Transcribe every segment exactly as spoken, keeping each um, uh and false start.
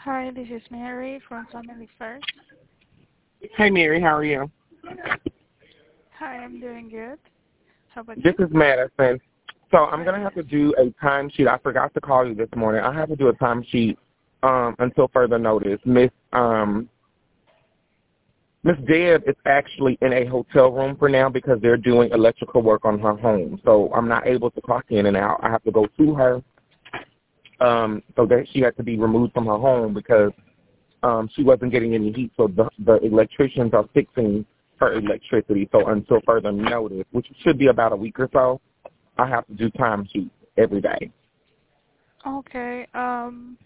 Hi, this is Mary from Family First. Hey, Mary, how are you? Hi, I'm doing good. How about This you? is Madison. So I'm going to have to do a timesheet. I forgot to call you this morning. I have to do a timesheet um, until further notice. Miss um, Miss Deb is actually in a hotel room for now because they're doing electrical work on her home. So I'm not able to clock in and out. I have to go to her. Um, so that she had to be removed from her home because um, she wasn't getting any heat. So the, the electricians are fixing her electricity. So until further notice, which should be about a week or so, I have to do time sheets every day. Okay. Um.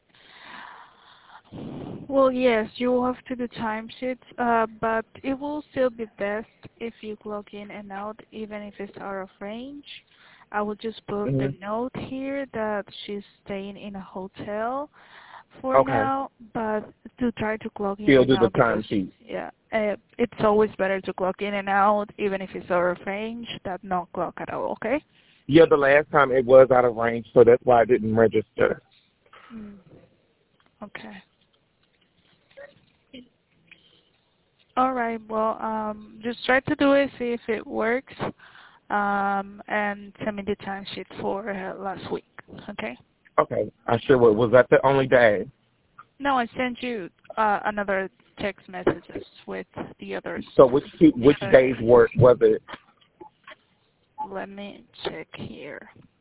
Well, yes, you will have to do timesheets, uh, but it will still be best if you clock in and out, even if it's out of range. I will just put Mm-hmm. the note here that she's staying in a hotel for Okay. now, but to try to clock in Still and do the out time because, sheet. yeah, uh, it's always better to clock in and out, even if it's out of range, than not clock at all, okay? Yeah, the last time it was out of range, so that's why I didn't register. Mm. Okay. All right. Well, um, just try to do it, see if it works, um, and send me the timesheet for uh, last week. Okay. Okay, I sure will. Was that the only day? No, I sent you uh, another text messages with the others. So which two, The which other days days. were was it? Let me check here.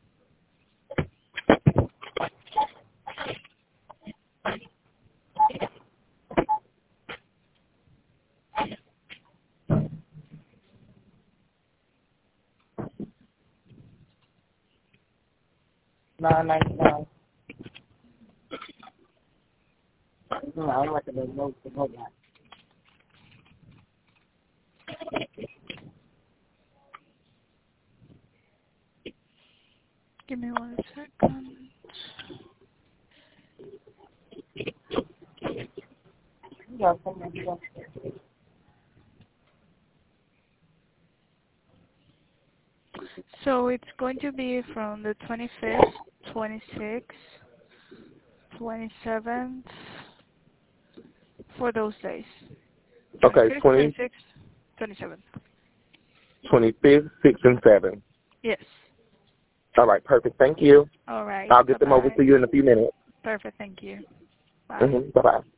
Nine ninety nine. No, I don't like the notes to hold that. Give me one second. Yeah, So it's going to be from the twenty-fifth, twenty-sixth, twenty-seventh, for those days. okay, twenty-fifth, twenty, twenty-sixth, twenty-seventh. twenty-fifth, sixth, and seventh. Yes. All right, perfect. Thank you. All right. I'll get them over Bye-bye. to you in a few minutes. Perfect. Thank you. Bye. Mm-hmm. Bye-bye.